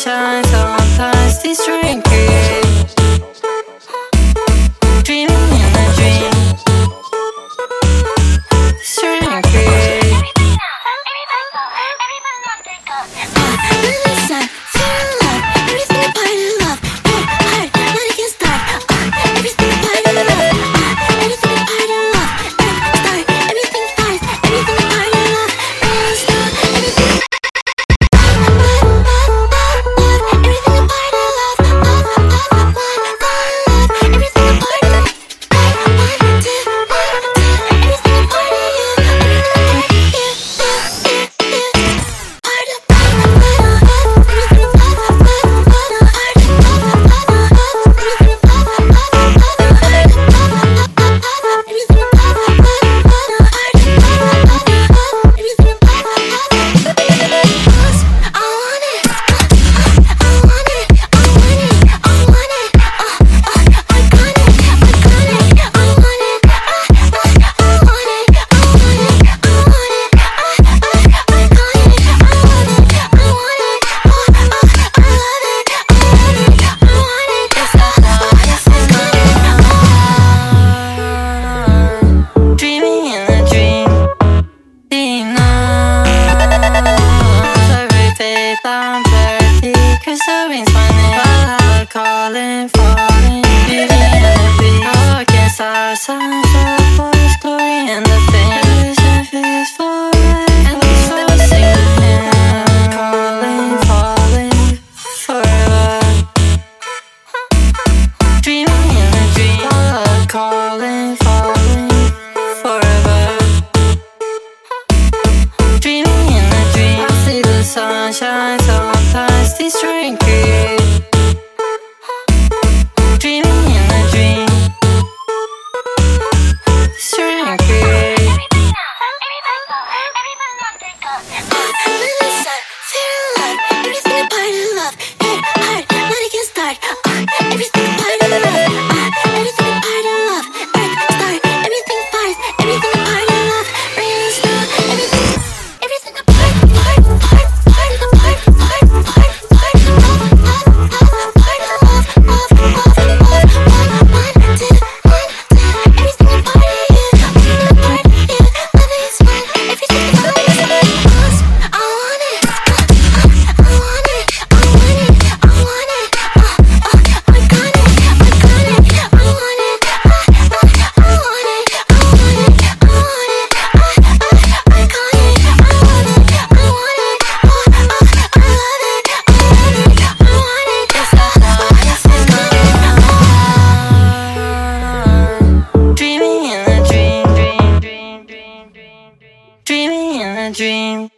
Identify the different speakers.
Speaker 1: sunshine, sometimes destroying dreams. Dreaming in a dream, destroying dreams. Calling, falling, beauty and the beat. I can't stop, sunset, voice, glory and the thing. Vision feels forever, and I'm so singing. Calling, falling, forever. Dreaming in a dream. Calling, falling, forever. Dreaming in a dream. I see the sunshine, sometimes destroying dreams. Dreaming in a dream.